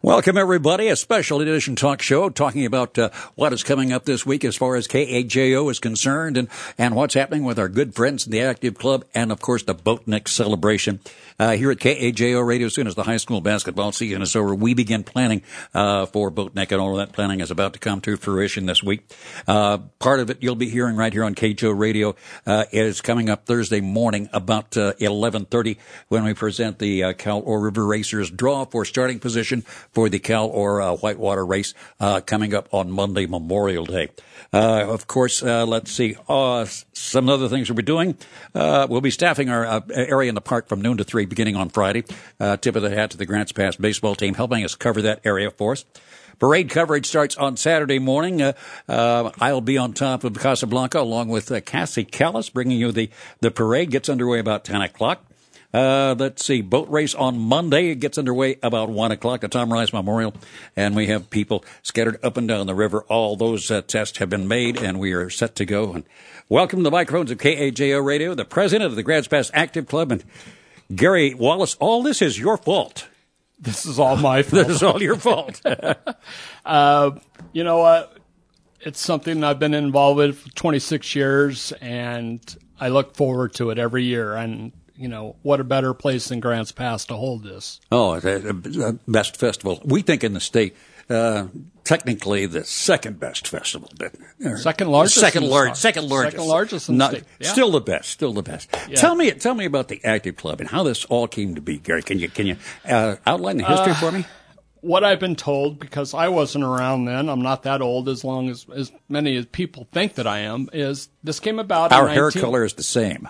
Welcome, everybody. A special edition talk show talking about what is coming up this week as far as KAJO is concerned and what's happening with our good friends in the Active Club and, of course, the Boatneck celebration. Here at KAJO Radio, as soon as the high school basketball season is over, we begin planning for Boatneck, and all of that planning is about to come to fruition this week. Part of it you'll be hearing right here on KAJO Radio is coming up Thursday morning about 11:30 when we present the Cal-Or River Racers draw for starting position for the Cal-Or Whitewater race coming up on Monday, Memorial Day. Of course, let's see, some other things we'll be doing. We'll be staffing our area in the park from noon to 3 beginning on Friday. Tip of the hat to the Grants Pass baseball team helping us cover that area for us. Parade coverage starts on Saturday morning. I'll be on top of Casablanca along with Cassie Callis bringing you the parade. Gets underway about 10 o'clock. Let's see, boat race on Monday. It gets underway about 1 o'clock, the Tom Rice Memorial, and we have people scattered up and down the river. All those tests have been made, and we are set to go. And welcome to the microphones of KAJO Radio, the president of the Grants Pass Active Club, and Gary Wallace. All this is your fault. This is all my fault. This is all your fault. You know what? It's something I've been involved with for 26 years, and I look forward to it every year. And you know, what a better place than Grants Pass to hold this. Oh, the best festival. We think in the state, technically the second best festival. Second largest. Second largest. Second largest in the state. Yeah. Still the best. Yeah. Tell me about the Active Club and how this all came to be, Gary. Can you outline the history for me? What I've been told, because I wasn't around then, I'm not that old as long as many people think that I am, is this came about Our hair color is the same.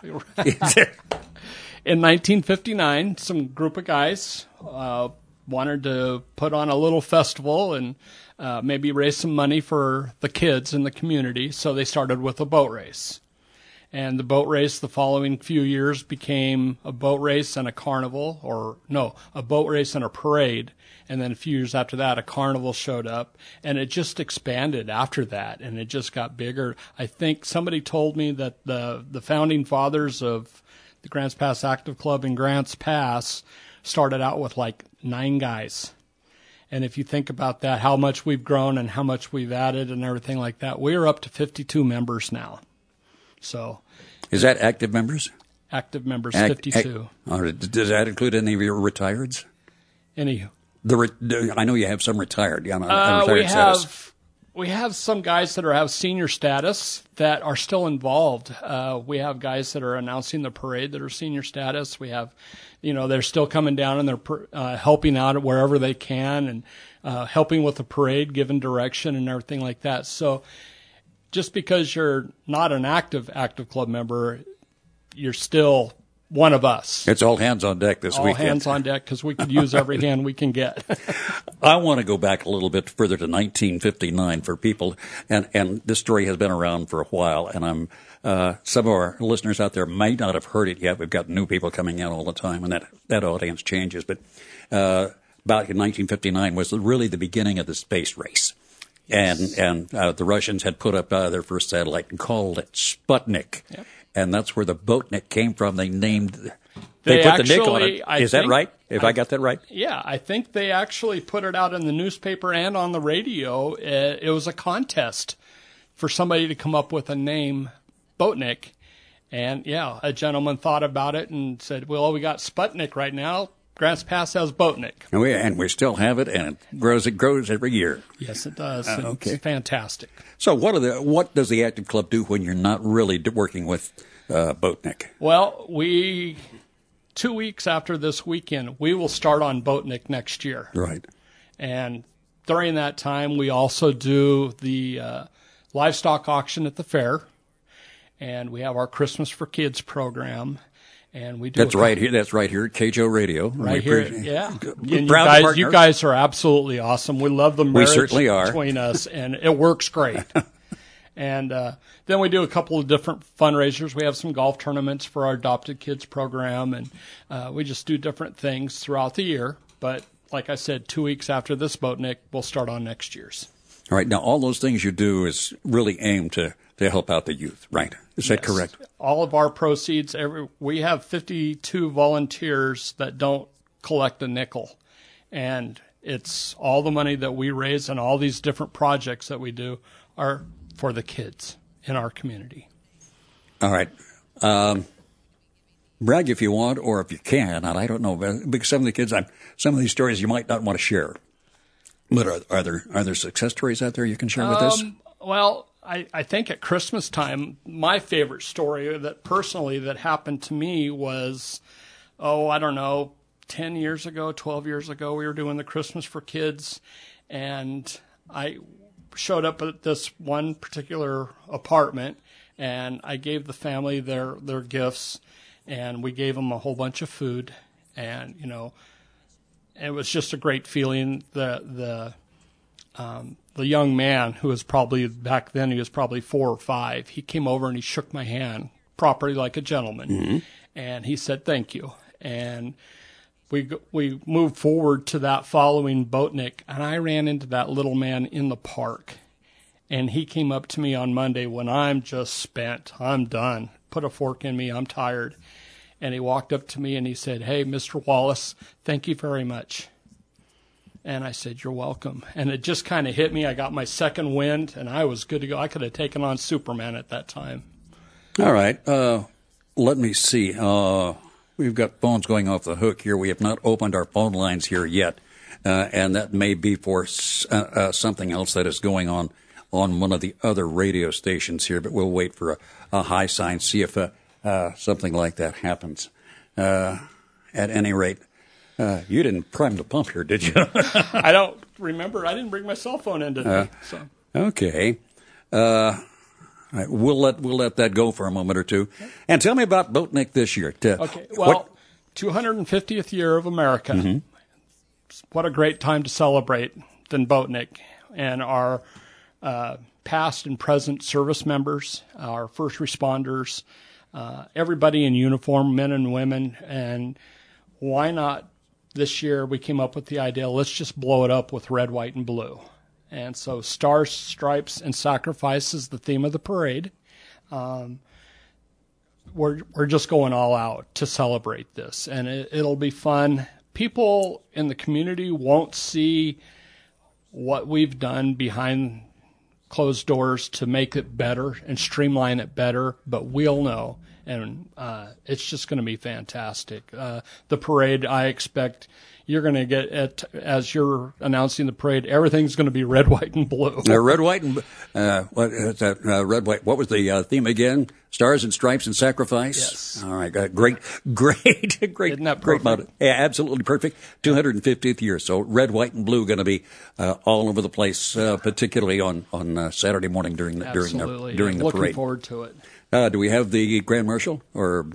In 1959, some group of guys wanted to put on a little festival and maybe raise some money for the kids in the community, so they started with a boat race. And the boat race the following few years became a boat race and a carnival, a boat race and a parade. And then a few years after that, a carnival showed up, and it just expanded after that, and it just got bigger. I think somebody told me that the founding fathers of the Grants Pass Active Club in Grants Pass started out with like 9 guys. And if you think about that, how much we've grown and how much we've added and everything like that, we're up to 52 members now. So, is that active members? Active members, 52. Does that include any of your retireds? Any? I know you have some retired. We have some guys that have senior status that are still involved. We have guys that are announcing the parade that are senior status. We have, they're still coming down and they're helping out wherever they can and helping with the parade, giving direction and everything like that. So just because you're not an active club member, you're still one of us. It's all hands on deck this weekend. All hands on deck because we could use every hand we can get. I want to go back a little bit further to 1959 for people, and this story has been around for a while, and some of our listeners out there may not have heard it yet. We've got new people coming in all the time, and that audience changes. But about in 1959 was really the beginning of the space race. Yes. And the Russians had put up their first satellite and called it Sputnik. Yep. And that's where the Boatneck came from. They put the nick on it. Is that right? I got that right? Yeah, I think they actually put it out in the newspaper and on the radio. It was a contest for somebody to come up with a name, Boatneck. And, yeah, a gentleman thought about it and said, well, we got Sputnik right now. Grants Pass has Boatneck. And we still have it, and it grows every year. Yes, it does. Okay. It's fantastic. So what does the Active Club do when you're not really working with Boatneck? Well, 2 weeks after this weekend, we will start on Boatneck next year. Right. And during that time, we also do the livestock auction at the fair, and we have our Christmas for Kids program. And we do. That's right here. That's right here at KAJO Radio. Right here, yeah. And you guys are absolutely awesome. We love the marriage between us, and it works great. And then we do a couple of different fundraisers. We have some golf tournaments for our adopted kids program, and we just do different things throughout the year. But like I said, 2 weeks after this Boatneck, we'll start on next year's. All right. Now, all those things you do is really aimed to help out the youth, right? Is that correct? All of our proceeds, we have 52 volunteers that don't collect a nickel. And It's all the money that we raise and all these different projects that we do are for the kids in our community. All right. Brag if you want or if you can. And I don't know, because some of the kids, some of these stories you might not want to share. But are there success stories out there you can share with us? Well, I think at Christmas time, my favorite story that personally that happened to me was, I don't know, 10 years ago, 12 years ago, we were doing the Christmas for Kids, and I showed up at this one particular apartment, and I gave the family their gifts, and we gave them a whole bunch of food, and, it was just a great feeling. The young man who was probably, back then he was probably 4 or 5, he came over and he shook my hand properly like a gentleman, mm-hmm. and he said, "Thank you." And we moved forward to that following Boatnik, and I ran into that little man in the park. And he came up to me on Monday when I'm just spent. I'm done. Put a fork in me. I'm tired. And he walked up to me and he said, "Hey, Mr. Wallace, thank you very much." And I said, "You're welcome." And it just kind of hit me. I got my second wind, and I was good to go. I could have taken on Superman at that time. All right. Let me see. We've got phones going off the hook here. We have not opened our phone lines here yet, and that may be for something else that is going on one of the other radio stations here, but we'll wait for a high sign, see if something like that happens. At any rate, you didn't prime the pump here, did you? I don't remember. I didn't bring my cell phone in today. Okay. All right, we'll let that go for a moment or two. And tell me about Boatnik this year. Okay. Well, 250th year of America. Mm-hmm. What a great time to celebrate than Boatnik. And our past and present service members, our first responders, everybody in uniform, men and women. And why not this year we came up with the idea, let's just blow it up with red, white, and blue. And so Stars, Stripes, and Sacrifice is the theme of the parade. We're just going all out to celebrate this, and it'll be fun. People in the community won't see what we've done behind closed doors to make it better and streamline it better, but we'll know, and it's just going to be fantastic. The parade, I expect you're going to get, as you're announcing the parade, everything's going to be red, white, and blue. Red, white, and what is that? Red, white. What was the theme again? Stars and Stripes and Sacrifice. Yes. All right. Great. Isn't that perfect? Great. Yeah, absolutely perfect. 250th year. So red, white, and blue going to be all over the place, particularly on Saturday morning during the parade. Looking forward to it. Do we have the Grand Marshal or?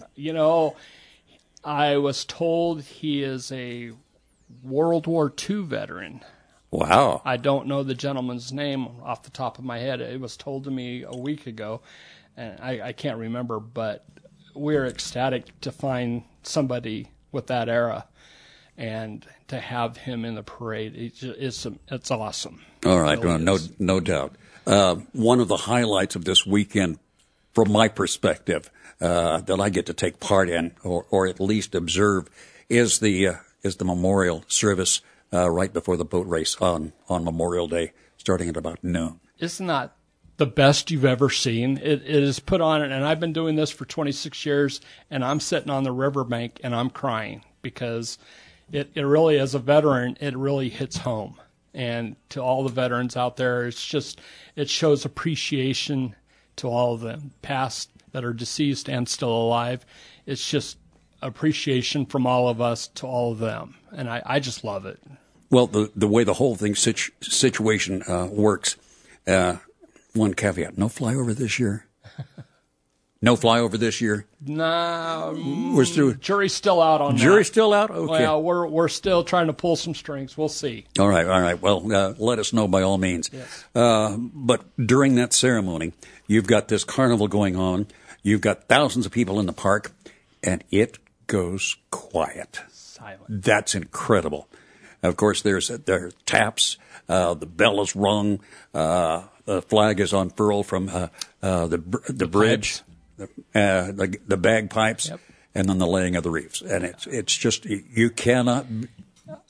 I was told he is a World War II veteran. Wow. I don't know the gentleman's name off the top of my head. It was told to me a week ago, and I can't remember, but we're ecstatic to find somebody with that era and to have him in the parade. It's awesome. All right. Really no doubt. One of the highlights of this weekend, from my perspective, that I get to take part in or at least observe is the memorial service right before the boat race on Memorial Day, starting at about noon. Isn't that the best you've ever seen? It is put on, and I've been doing this for 26 years, and I'm sitting on the riverbank and I'm crying because it really, as a veteran, it really hits home. And to all the veterans out there, it shows appreciation to all of them, past that are deceased and still alive. It's just appreciation from all of us to all of them, and I just love it. Well, the way the whole thing situation works, one caveat: no flyover this year. No flyover this year. No, we're still, jury's still out on that. Jury's still out. Okay. Well, we're still trying to pull some strings. We'll see. All right. Well, let us know by all means. Yes. But during that ceremony, you've got this carnival going on. You've got thousands of people in the park, and it goes quiet. Silent. That's incredible. Of course, there are taps. The bell is rung. The flag is unfurled from the bridge. The bagpipes, yep. And then the laying of the reefs, and it's just you cannot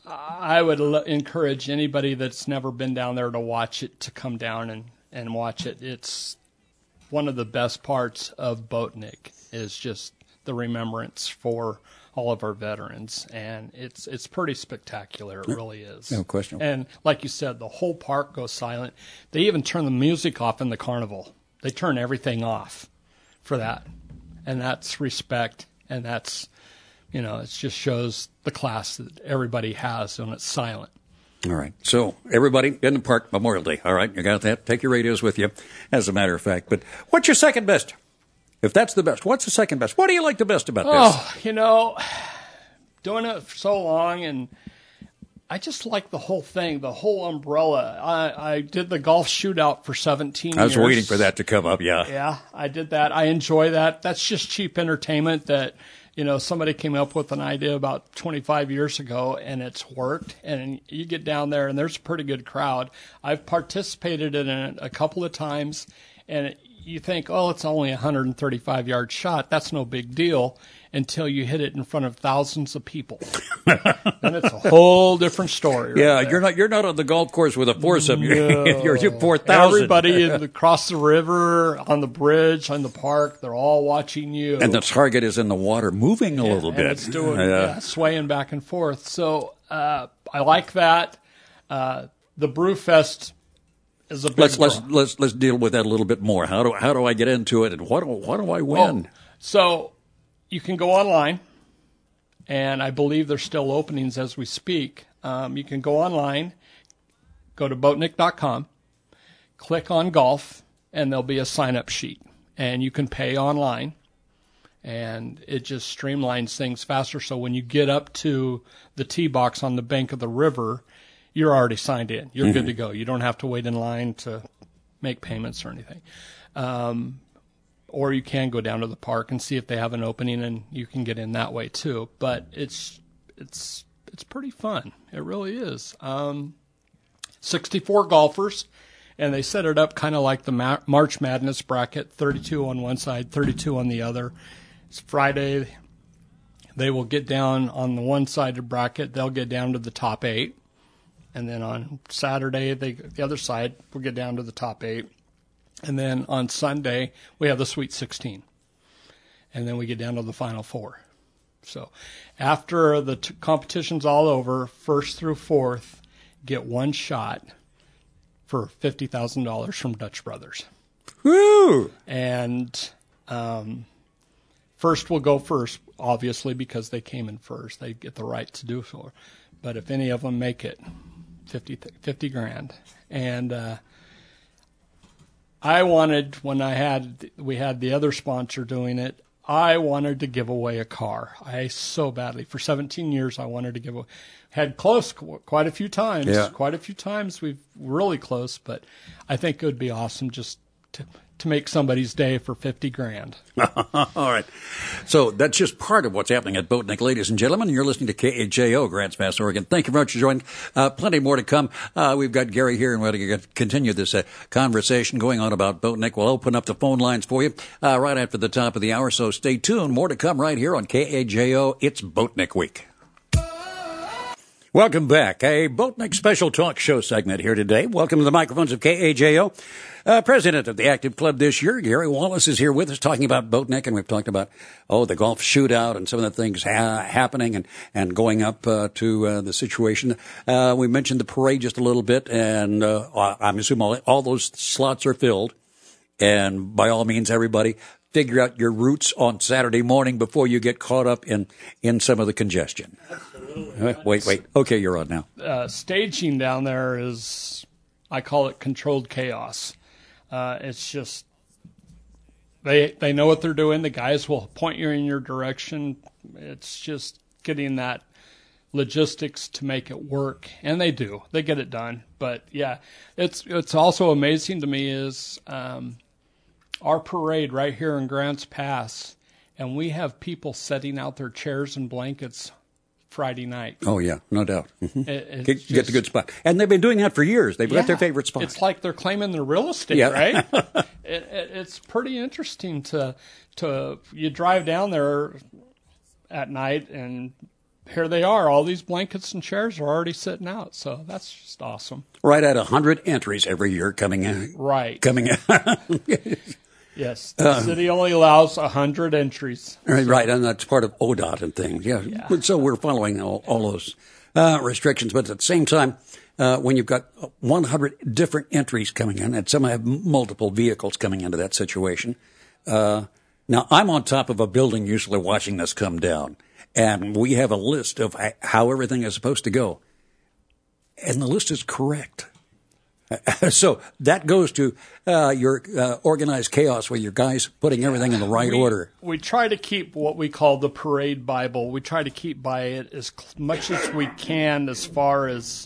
I would encourage anybody that's never been down there to watch it to come down and watch it. It's one of the best parts of Boatneck is just the remembrance for all of our veterans, and it's pretty spectacular. It really is. No question. And like you said, the whole park goes silent. They even turn the music off in the carnival. They turn everything off for that, and that's respect, and that's, you know, it just shows the class that everybody has when it's silent. All right. So everybody in the park, Memorial Day. All right. You got that? Take your radios with you, as a matter of fact. But what's your second best? If that's the best, what's the second best? What do you like the best about this? Oh, you know, doing it for so long, and I just like the whole thing, the whole umbrella. I did the golf shootout for 17 years. I was waiting for that to come up, yeah. Yeah, I did that. I enjoy that. That's just cheap entertainment that, you know, somebody came up with an idea about 25 years ago, and it's worked. And you get down there, and there's a pretty good crowd. I've participated in it a couple of times, and you think, oh, it's only a 135-yard shot. That's no big deal until you hit it in front of thousands of people. Then it's a whole different story. Yeah, you're not on the golf course with a foursome. No. You're 4,000. Everybody across the river, on the bridge, on the park, they're all watching you. And the target is in the water, moving a little bit. It's doing swaying back and forth. So I like that. The Brewfest is a big let's deal with that a little bit more. How do I get into it, and what do I win? So you can go online, and I believe there's still openings as we speak. You can go online, go to boatneck.com, click on golf, and there'll be a sign-up sheet, and you can pay online, and it just streamlines things faster. So when you get up to the tee box on the bank of the river, you're already signed in. You're good to go. You don't have to wait in line to make payments or anything. Or you can go down to the park and see if they have an opening, and you can get in that way too. But it's pretty fun. It really is. 64 golfers, and they set it up kind of like the March Madness bracket, 32 on one side, 32 on the other. It's Friday. They will get down on the one side of the bracket. They'll get down to the top 8. And then on Saturday, the other side will get down to the top 8. And then on Sunday, we have the Sweet 16. And then we get down to the Final 4. So after the competition's all over, first through fourth get one shot for $50,000 from Dutch Brothers. Woo! And first will go first, obviously, because they came in first. They get the right to do so. But if any of them make it, 50 grand. And I wanted, when we had the other sponsor doing it, I wanted to give away a car. So badly. For 17 years, I wanted to give away. Had close quite a few times. Yeah. Quite a few times. We've really close, but I think it would be awesome just to make somebody's day for 50 grand. All right. So that's just part of what's happening at Boatneck, ladies and gentlemen. You're listening to KAJO, Grants Pass, Oregon. Thank you very much for joining. Plenty more to come. We've got Gary here, and we're going to continue this conversation going on about Boatneck. We'll open up the phone lines for you right after the top of the hour, so stay tuned. More to come right here on KAJO. It's Boatneck Week. Welcome back. A Boatneck special talk show segment here today. Welcome to the microphones of KAJO. President of the Active Club this year, Gary Wallace, is here with us talking about Boatneck, and we've talked about, the golf shootout and some of the things happening and going up to the situation. We mentioned the parade just a little bit, and I'm assuming all those slots are filled. And by all means, everybody, figure out your routes on Saturday morning before you get caught up in some of the congestion. Wait. Okay, you're on now. Staging down there is, I call it controlled chaos. It's just, they know what they're doing. The guys will point you in your direction. It's just getting that logistics to make it work. And they do. They get it done. But, yeah, it's also amazing to me is our parade right here in Grants Pass, and we have people setting out their chairs and blankets Friday night. Oh, yeah, no doubt. Mm-hmm. Get the good spot. And they've been doing that for years. They've got their favorite spot. It's like they're claiming their real estate, right? It's pretty interesting to you drive down there at night and here they are. All these blankets and chairs are already sitting out, so that's just awesome. Right at 100 entries every year coming in. Right. Coming in. Yes, the city only allows 100 entries. Right, and that's part of ODOT and things. Yeah. So we're following all those restrictions, but at the same time, when you've got 100 different entries coming in, and some have multiple vehicles coming into that situation. Now, I'm on top of a building usually watching this come down, and we have a list of how everything is supposed to go. And the list is correct. So that goes to your organized chaos where your guys putting everything in the right order. We try to keep what we call the parade Bible. We try to keep by it as much as we can as far as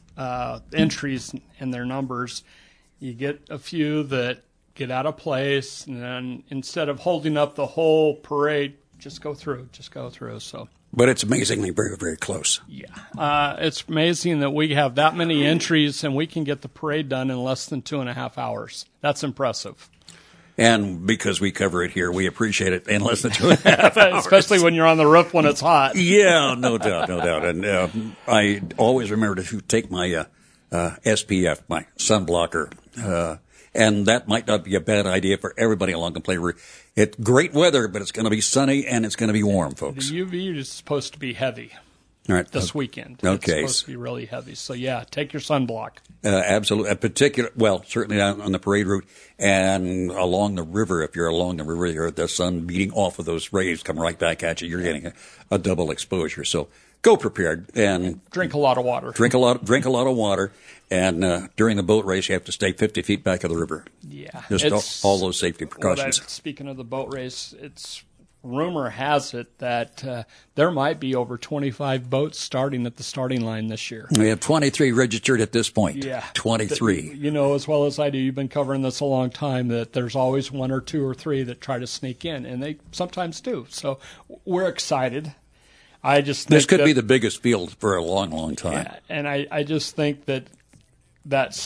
entries and their numbers. You get a few that get out of place, and then instead of holding up the whole parade, just go through. So. But it's amazingly very, very close. Yeah. It's amazing that we have that many entries and we can get the parade done in less than 2.5 hours. That's impressive. And because we cover it here, we appreciate it in less than 2.5 hours. Especially when you're on the roof when it's hot. Yeah, no doubt. And I always remember to take my SPF, my sunblocker. And that might not be a bad idea for everybody along the play route. It's great weather, but it's going to be sunny and it's going to be warm, folks. The UV is supposed to be heavy. All right. This weekend. Okay. It's supposed to be really heavy. So, yeah, take your sunblock. Absolutely. Certainly on the parade route and along the river. If you're along the river, the sun beating off of those rays come right back at you. You're getting a double exposure. So go prepared and drink a lot of water. Drink a lot of water. And during the boat race, you have to stay 50 feet back of the river. Yeah. Just all those safety precautions. Speaking of the boat race, rumor has it that there might be over 25 boats starting at the starting line this year. We have 23 registered at this point. Yeah. 23. You know as well as I do, you've been covering this a long time, that there's always one or two or three that try to sneak in, and they sometimes do. So we're excited. This could be the biggest field for a long, long time. Yeah, and I just think that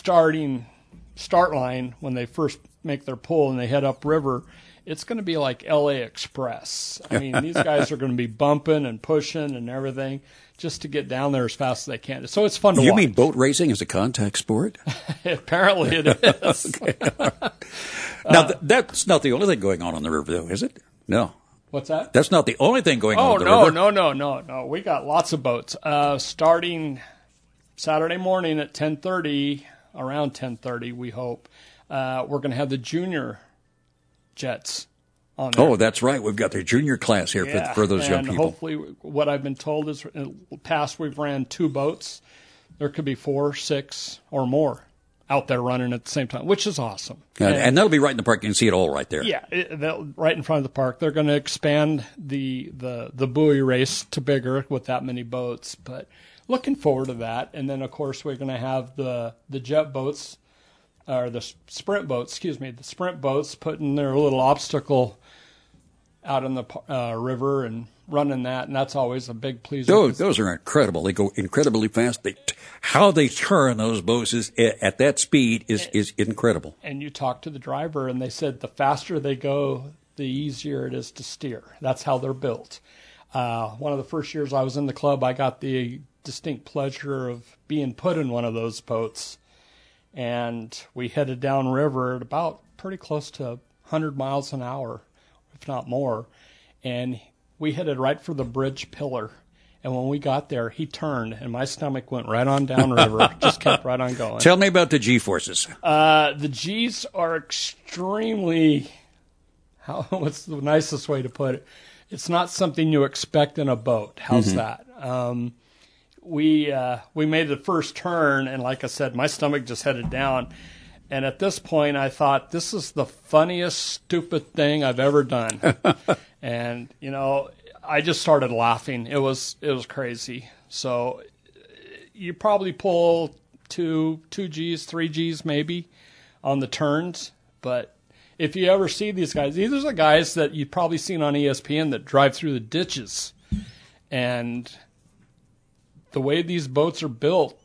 start line, when they first make their pull and they head upriver, it's going to be like LA Express. I mean, these guys are going to be bumping and pushing and everything just to get down there as fast as they can. So it's fun to watch. You mean boat racing is a contact sport? Apparently it is. Okay. Now, that's not the only thing going on the river, though, is it? No. What's that? That's not the only thing going on the river. No. We got lots of boats. Starting Saturday morning at 10:30, around 10:30, we hope, we're going to have the junior jets on there. Oh, that's right. We've got the junior class here for those young people. Hopefully, what I've been told is in the past we've ran 2 boats. There could be 4, 6, or more out there running at the same time, which is awesome. And that'll be right in the park. You can see it all right there. Yeah, right in front of the park. They're going to expand the buoy race to bigger with that many boats, but looking forward to that. And then, of course, we're going to have the jet boats, or the sprint boats, the sprint boats putting their little obstacle out in the river and running that, and that's always a big pleasure. Those are incredible. They go incredibly fast. How they turn those boats at that speed is incredible. And you talk to the driver, and they said the faster they go, the easier it is to steer. That's how they're built. One of the first years I was in the club, I got the distinct pleasure of being put in one of those boats, and we headed downriver at about pretty close to 100 miles an hour, if not more, and we headed right for the bridge pillar. And when we got there, he turned, and my stomach went right on downriver, just kept right on going. Tell me about the G-forces. The Gs are extremely, what's the nicest way to put it? It's not something you expect in a boat. How's that? We made the first turn, and like I said, my stomach just headed down. And at this point, I thought, this is the funniest, stupid thing I've ever done. And, I just started laughing. It was crazy. So you probably pull two Gs, 3 Gs maybe on the turns. But if you ever see these guys, these are the guys that you've probably seen on ESPN that drive through the ditches. And the way these boats are built,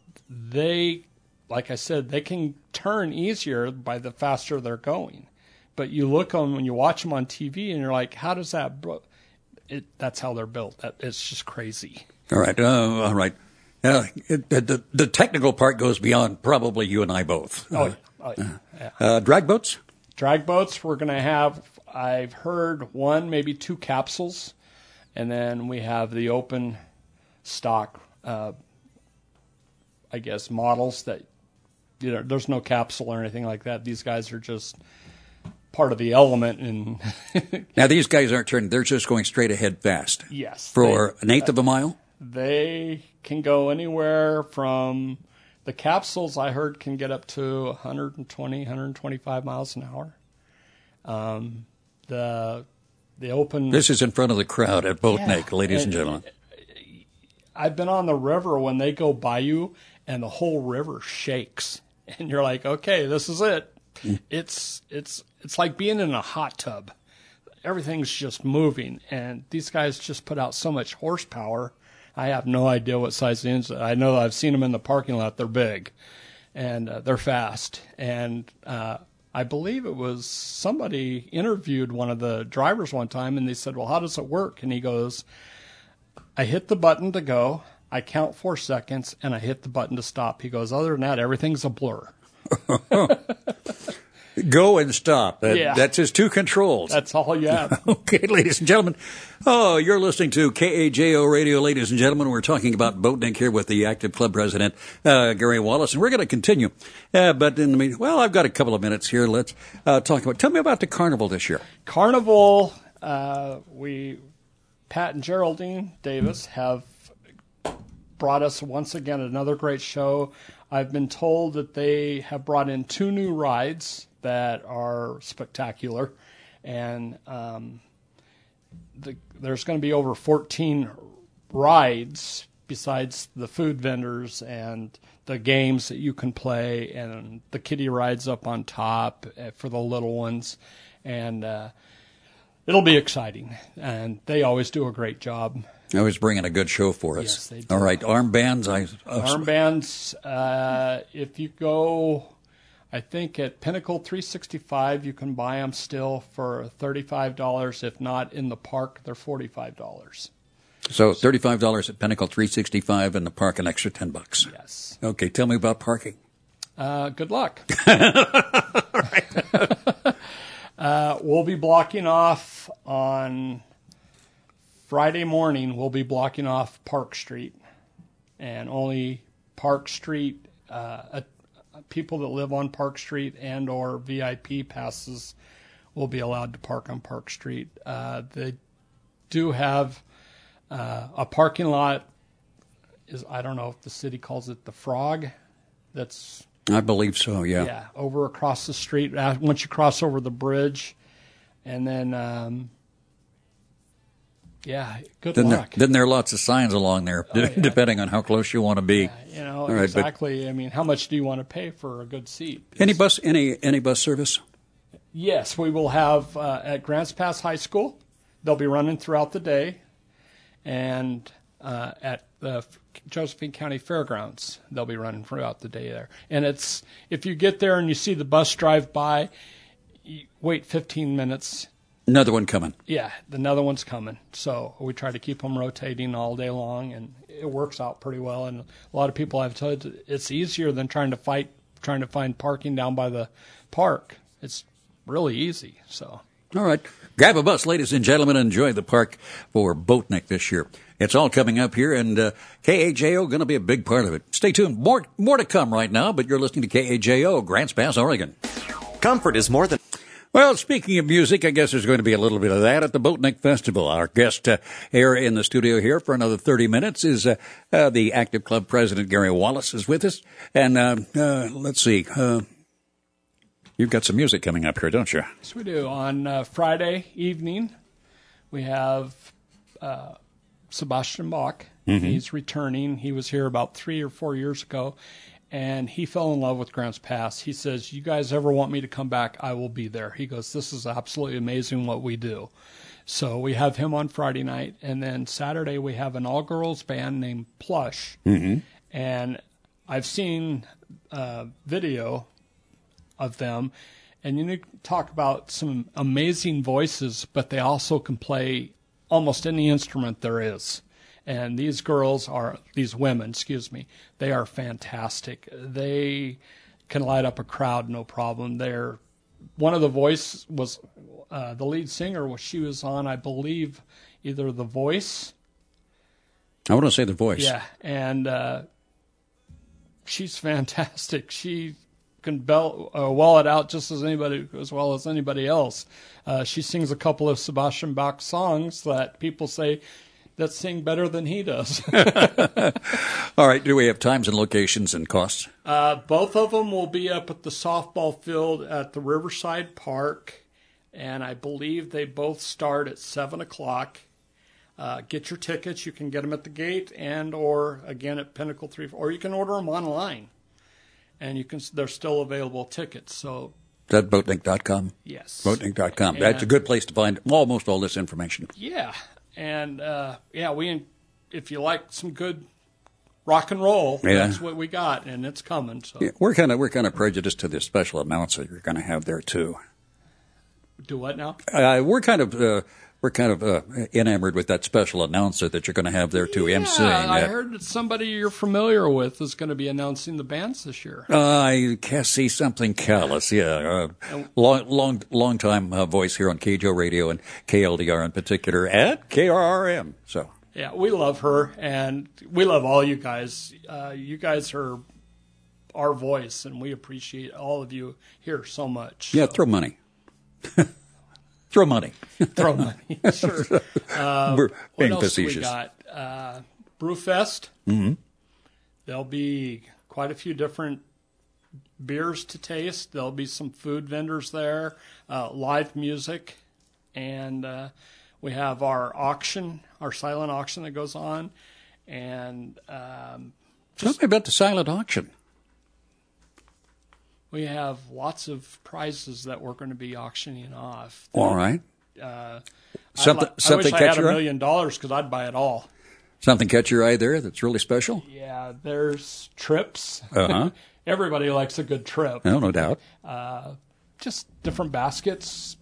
like I said, they can turn easier by the faster they're going. But you look on when you watch them on TV, and you're like, how does that? That's how they're built. It's just crazy. All right. All right. The technical part goes beyond probably you and I both. Drag boats? Drag boats, we're going to have, I've heard, 1, maybe 2 capsules. And then we have the open stock, I guess, models that, there's no capsule or anything like that. These guys are just part of the element. And now, these guys aren't turning, they're just going straight ahead fast. Yes. For an eighth of a mile? They can go anywhere from, the capsules I heard can get up to 120, 125 miles an hour. The open... This is in front of the crowd at Boat Neck, ladies and gentlemen. I've been on the river when they go by you and the whole river shakes. And you're like, okay, this is it. It's like being in a hot tub. Everything's just moving. And these guys just put out so much horsepower. I have no idea what size the engine. I know I've seen them in the parking lot. They're big, and they're fast. And I believe it was somebody interviewed one of the drivers one time, and they said, well, how does it work? And he goes, I hit the button to go, I count 4 seconds, and I hit the button to stop. He goes, other than that, everything's a blur. Go and stop. That's his 2 controls. That's all you have. Okay, ladies and gentlemen. Oh, you're listening to KAJO Radio, ladies and gentlemen. We're talking about Boatneck here with the Active Club president, Gary Wallace, and we're going to continue. But in the meantime, well, I've got a couple of minutes here. Let's talk about, tell me about the carnival this year. Carnival, Pat and Geraldine Davis have brought us once again another great show. I've been told that they have brought in 2 new rides that are spectacular, and there's going to be over 14 rides besides the food vendors and the games that you can play, and the kiddie rides up on top for the little ones, and it'll be exciting, and they always do a great job. I was bringing a good show for us. Yes, they do. All right, armbands. Armbands, if you go, I think at Pinnacle 365, you can buy them still for $35. If not, in the park, they're $45. So $35 at Pinnacle 365, in the park an extra $10. Yes. Okay, tell me about parking. Good luck. We'll be blocking off on Friday morning. We'll be blocking off Park Street, and only Park Street, people that live on Park Street and or VIP passes will be allowed to park on Park Street. They do have a parking lot. I don't know if the city calls it the Frog. I believe so, yeah. Yeah, over across the street, once you cross over the bridge. And then, good luck. Then there are lots of signs along there, depending on how close you want to be. Yeah, exactly. I mean, how much do you want to pay for a good seat? Any bus service? Yes, we will have at Grants Pass High School. They'll be running throughout the day. And at the Josephine County Fairgrounds, they'll be running throughout the day there. And if you get there and you see the bus drive by, you wait 15 minutes. Another one coming. Yeah, another one's coming. So we try to keep them rotating all day long, and it works out pretty well. And a lot of people I've told it's easier than trying to find parking down by the park. It's really easy. So. All right. Grab a bus, ladies and gentlemen, and enjoy the park for Boatneck this year. It's all coming up here, and KAJO going to be a big part of it. Stay tuned. More to come right now, but you're listening to KAJO, Grants Pass, Oregon. Comfort is more than... Well, speaking of music, I guess there's going to be a little bit of that at the Boatneck Festival. Our guest here in the studio here for another 30 minutes is the Active Club president, Gary Wallace, is with us. And let's see. You've got some music coming up here, don't you? Yes, we do. On Friday evening, we have Sebastian Bach. Mm-hmm. He's returning. He was here about 3 or 4 years ago, and he fell in love with Grants Pass. He says, you guys ever want me to come back, I will be there. He goes, this is absolutely amazing what we do. So we have him on Friday night, and then Saturday we have an all-girls band named Plush. Mm-hmm. And I've seen video of them, and you need to talk about some amazing voices, but they also can play almost any instrument there is. And these women, they are fantastic. They can light up a crowd, no problem. One of the voice was, the lead singer, she was on, I believe, either The Voice. I want to say The Voice. Yeah, and she's fantastic. She can wall it out just as well as anybody else. She sings a couple of Sebastian Bach songs that people say that sing better than he does. All right. Do we have times and locations and costs? Both of them will be up at the softball field at the Riverside Park, and I believe they both start at 7 o'clock. Get your tickets. You can get them at the gate or again at Pinnacle 3, or you can order them online, and they're still available tickets. So is that Boatnik.com? Yes. Boatnik.com. That's a good place to find almost all this information. Yeah. And, if you like some good rock and roll, that's what we got, and it's coming. So yeah, we're kind of prejudiced to the special announcer you're going to have there too. Do what now? We're kind of enamored with that special announcer that you're going to have there too, emceeing. I heard that somebody you're familiar with is going to be announcing the bands this year. I can see something callous, yeah. Long time voice here on KJO Radio and KLDR in particular, at KRRM. So yeah, we love her, and we love all you guys. You guys are our voice, and we appreciate all of you here so much. Yeah, throw money. Throw money. Throw money, sure. Being what facetious. Else we got? Brewfest. Mm-hmm. There'll be quite a few different beers to taste. There'll be some food vendors there, live music, and we have our auction, our silent auction that goes on. And tell me about the silent auction. We have lots of prizes that we're going to be auctioning off. All right. Something I wish I had $1 million because I'd buy it all. Something catch your eye there that's really special? Yeah, there's trips. Uh-huh. Everybody likes a good trip. No doubt. Just different baskets.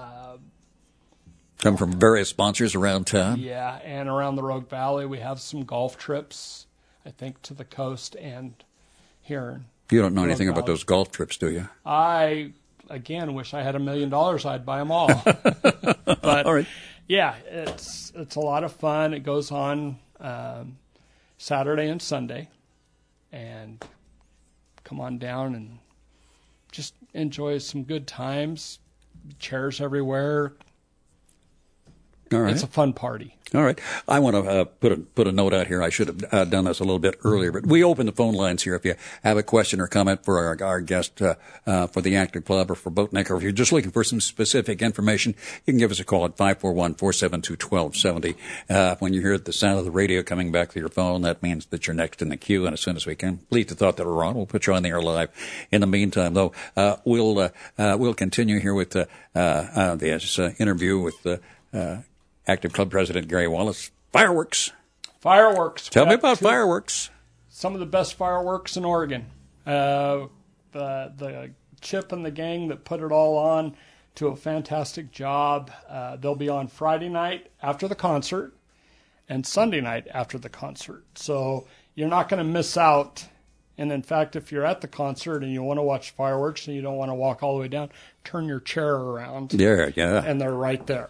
Come from various sponsors around town? Yeah, and around the Rogue Valley we have some golf trips, I think, to the coast and here in You don't know anything about those golf trips, do you? I, again, wish I had $1 million. I'd buy them all. But, all right. Yeah, it's a lot of fun. It goes on Saturday and Sunday. And come on down and just enjoy some good times. Chairs everywhere. All right. It's a fun party. All right. I want to put a note out here. I should have done this a little bit earlier, but we open the phone lines here. If you have a question or comment for our guest for the Active Club or for Boatnik, or if you're just looking for some specific information, you can give us a call at 541-472-1270. When you hear the sound of the radio coming back to your phone, that means that you're next in the queue, and as soon as we complete the thought that we're on, we'll put you on the air live. In the meantime, though, we'll continue here with this interview with Active Club President Gary Wallace. Fireworks. Tell me about fireworks. Some of the best fireworks in Oregon. The Chip and the gang that put it all on do a fantastic job. They'll be on Friday night after the concert and Sunday night after the concert. So you're not going to miss out. And in fact, if you're at the concert and you want to watch fireworks and you don't want to walk all the way down, turn your chair around. There, yeah. And they're right there.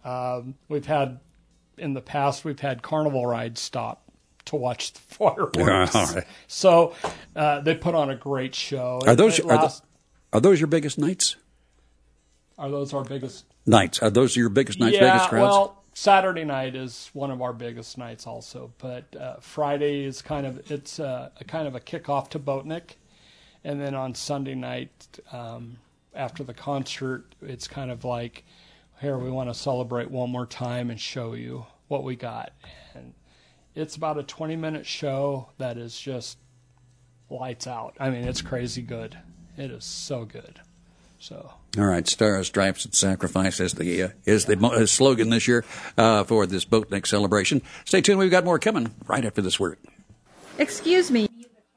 In the past, we've had carnival rides stop to watch the fireworks. All right. So they put on a great show. Are those your biggest nights? Are those our biggest nights? Are those your biggest nights? Yeah, biggest crowds? Well, Saturday night is one of our biggest nights also, but Friday is kind of a kickoff to Boatnik, and then on Sunday night after the concert, it's kind of like, here, we want to celebrate one more time and show you what we got. And it's about a 20-minute show that is just lights out. I mean, it's crazy good. It is so good. So. All right, Stars, Stripes, and Sacrifice is the slogan this year for this Boatnik celebration. Stay tuned. We've got more coming right after this word. Excuse me.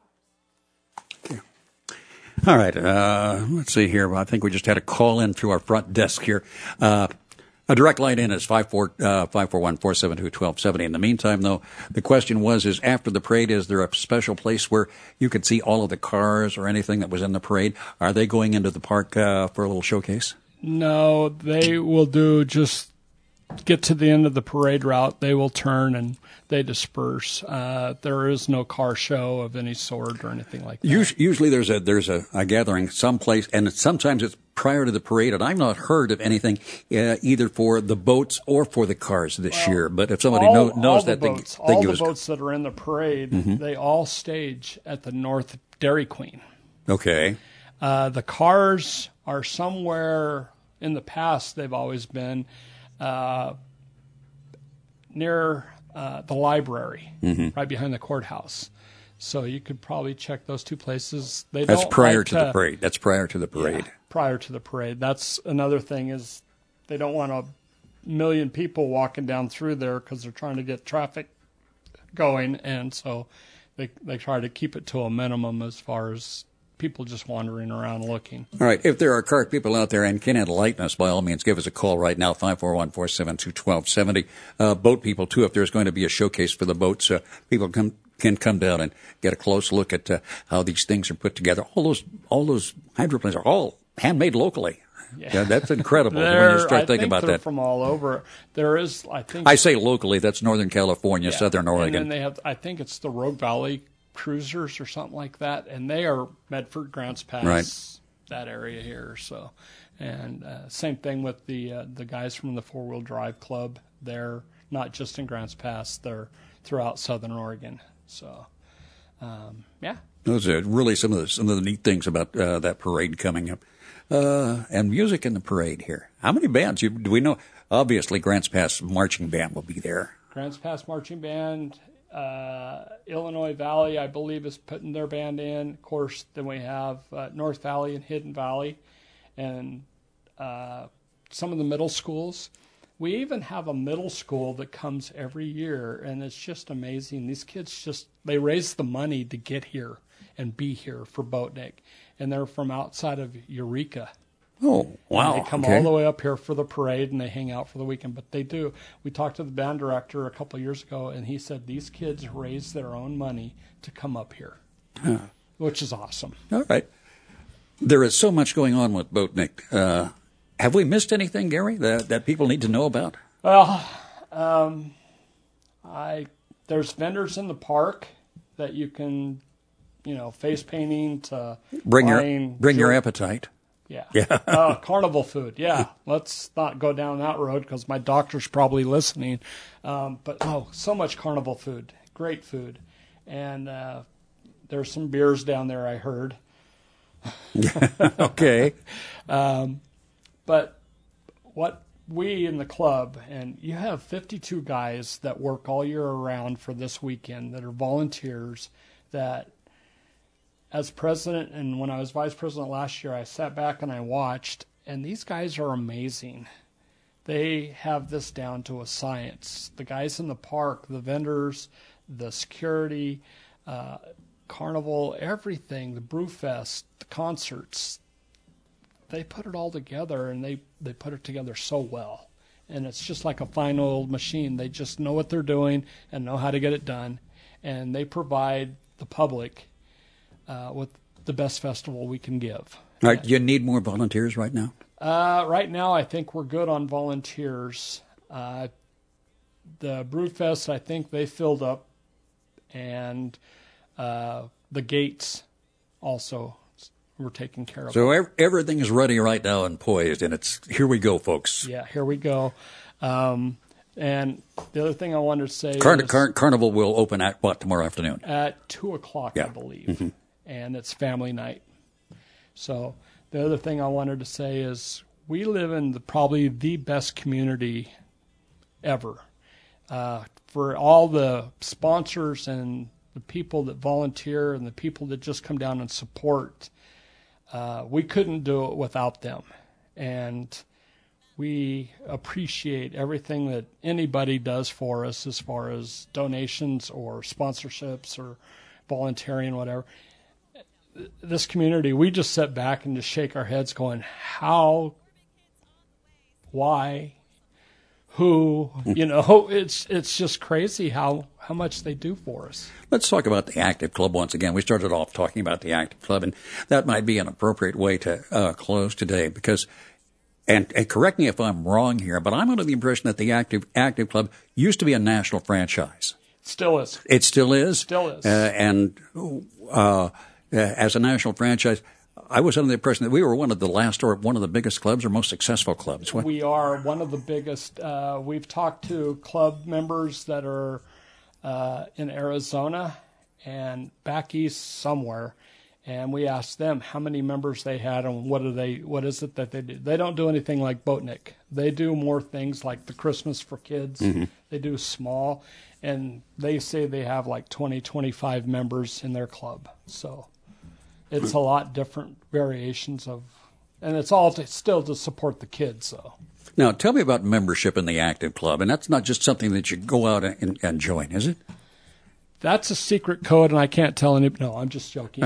All right, let's see here. I think we just had a call in through our front desk here. A direct line in is 541-472-1270. In the meantime, though, the question is after the parade, is there a special place where you could see all of the cars or anything that was in the parade? Are they going into the park for a little showcase? No, they will just get to the end of the parade route. They will turn and they disperse. There is no car show of any sort or anything like that. Usually there's a gathering someplace, and sometimes it's prior to the parade, and I've not heard of anything either for the boats or for the cars this year. But if somebody knows that, all the boats that are in the parade, they all stage at the North Dairy Queen. Okay. The cars are somewhere in the past. They've always been near the library, right behind the courthouse. So you could probably check those two places. That's prior to the parade. That's prior to the parade. Yeah, prior to the parade. That's another thing is they don't want 1 million people walking down through there because they're trying to get traffic going, and so they try to keep it to a minimum as far as people just wandering around looking. All right. If there are car people out there and can enlighten us, by all means, give us a call right now, 541-472-1270. Boat people, too, if there's going to be a showcase for the boats, people can come down and get a close look at how these things are put together. All those hydroplanes are all handmade locally. Yeah, that's incredible when you start thinking about they're that. From all over. There is, I think. I say locally, that's Northern California, Southern Oregon. And then they have, I think it's the Rogue Valley Cruisers or something like that, and they are Medford, Grants Pass, right. That area here. So, and same thing with the guys from the 4-Wheel Drive Club. They're not just in Grants Pass; they're throughout Southern Oregon. So, yeah, those are really some of the neat things about that parade coming up, and music in the parade here. How many bands do we know? Obviously, Grants Pass Marching Band will be there. Grants Pass Marching Band. Illinois Valley, I believe, is putting their band in. Of course, then we have North Valley and Hidden Valley, and some of the middle schools. We even have a middle school that comes every year, and it's just amazing. These kids they raise the money to get here and be here for Boatnik, and they're from outside of Eureka. Oh, wow. And they come all the way up here for the parade, and they hang out for the weekend. But they do. We talked to the band director a couple of years ago, and he said these kids raise their own money to come up here, which is awesome. All right. There is so much going on with Boatnik. Have we missed anything, Gary, that people need to know about? Well, there's vendors in the park that you can, face painting to bring your appetite. Yeah. Carnival food. Yeah. Let's not go down that road because my doctor's probably listening. But so much carnival food. Great food. And there's some beers down there, I heard. Okay. But what we in the club, and you have 52 guys that work all year around for this weekend that are volunteers that as president, and when I was vice president last year, I sat back and I watched, and these guys are amazing. They have this down to a science. The guys in the park, the vendors, the security, carnival, everything, the Brewfest, the concerts, they put it all together, and they put it together so well. And it's just like a fine oiled machine. They just know what they're doing and know how to get it done, and they provide the public with the best festival we can give. All right, you need more volunteers right now? Right now, I think we're good on volunteers. The Brewfest, I think they filled up, and the gates also were taken care of. So everything is ready right now and poised, and it's here we go, folks. Yeah, here we go. And the other thing I wanted to say Carnival will open at what, tomorrow afternoon? At 2 o'clock, I believe. Mm-hmm. And it's family night. So the other thing I wanted to say is we live in probably the best community ever. For all the sponsors and the people that volunteer and the people that just come down and support, we couldn't do it without them. And we appreciate everything that anybody does for us as far as donations or sponsorships or volunteering, whatever. This community, we just sit back and just shake our heads going, why who, it's just crazy how much they do for us. Let's talk about the Active Club once again. We started off talking about the Active Club, and that might be an appropriate way to close today because, and correct me if I'm wrong here, but I'm under the impression that the Active Club used to be a national franchise. Still is. It still is? Still is. And as a national franchise, I was under the impression that we were one of the last or one of the biggest clubs or most successful clubs. What? We are one of the biggest. We've talked to club members that are in Arizona and back east somewhere, and we asked them how many members they had and what is it that they do. They don't do anything like Boatnick. They do more things like the Christmas for Kids. Mm-hmm. They do small, and they say they have like 20, 25 members in their club. So it's a lot different variations of, and it's all still to support the kids. So now, tell me about membership in the Active Club, and that's not just something that you go out and join, is it? That's a secret code, and I can't tell any. No, I'm just joking.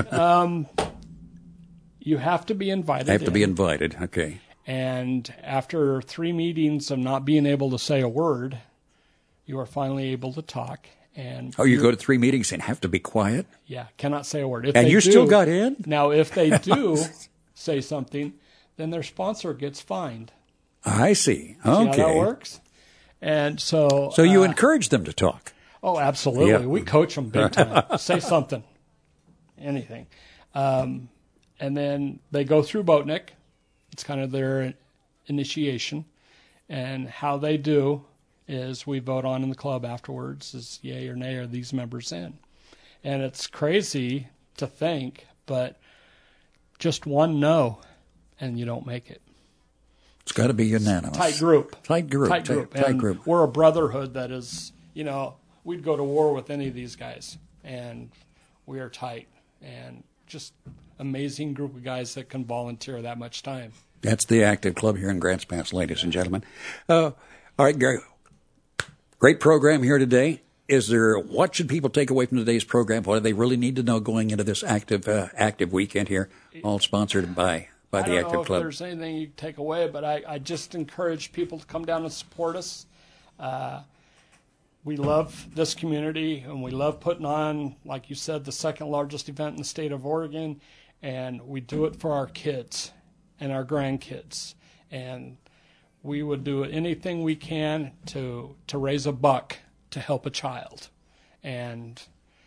You have to be invited. I have to be invited. Okay. And after 3 meetings of not being able to say a word, you are finally able to talk. And you go to 3 meetings and have to be quiet? Yeah, cannot say a word. And you still got in? Now, if they do say something, then their sponsor gets fined. I see. Okay. See how that works? And so you encourage them to talk? Oh, absolutely. Yeah. We coach them big time. Say something. Anything. And then they go through Boatnick. It's kind of their initiation. And how they do is we vote on in the club afterwards is yay or nay, are these members in? And it's crazy to think, but just one no, and you don't make it. It's got to be unanimous. Tight group. Tight group. We're a brotherhood that is, we'd go to war with any of these guys, and we are tight, and just amazing group of guys that can volunteer that much time. That's the Active Club here in Grants Pass, ladies and gentlemen. All right, Gary. Great program here today. What should people take away from today's program? What do they really need to know going into this active weekend here, all sponsored by the Active Club? I don't know if there's anything you can take away, but I just encourage people to come down and support us. We love this community, and we love putting on, like you said, the second largest event in the state of Oregon, and we do it for our kids and our grandkids. And we would do anything we can to raise a buck to help a child. And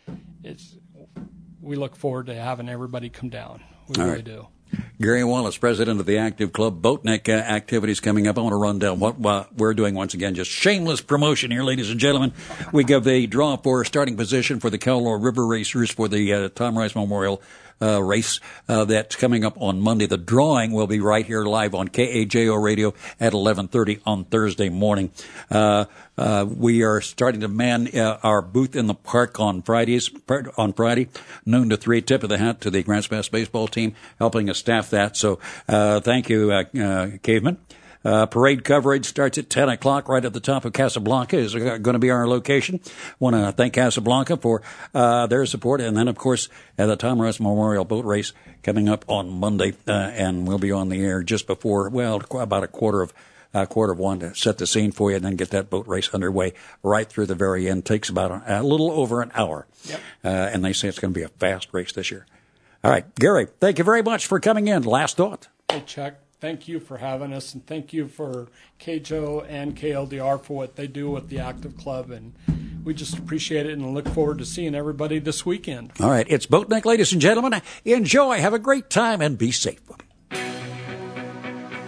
we look forward to having everybody come down. We really do. Gary Wallace, president of the Active Club. Boatnick activities coming up. I want to run down what we're doing once again. Just shameless promotion here, ladies and gentlemen. We give a draw for starting position for the Cowlor River Racers for the Tom Rice Memorial race that's coming up on Monday. The drawing will be right here live on KAJO Radio at 11:30 on Thursday morning. We are starting to man our booth in the park on Friday, noon to 3. Tip of the hat to the Grants Pass baseball team helping us staff that. So thank you, Caveman. Parade coverage starts at 10 o'clock right at the top of Casablanca is going to be our location. Want to thank Casablanca for their support. And then, of course, the Tom Rice Memorial Boat Race coming up on Monday. And we'll be on the air just before, about a quarter of 1 to set the scene for you and then get that boat race underway right through the very end. Takes about a little over an hour. Yep. And they say it's going to be a fast race this year. All right, Gary, thank you very much for coming in. Last thought. Hey, Chuck. Thank you for having us, and thank you for KJO and KLDR for what they do with the Active Club, and we just appreciate it and look forward to seeing everybody this weekend. All right, it's Boatnick, ladies and gentlemen. Enjoy, have a great time, and be safe.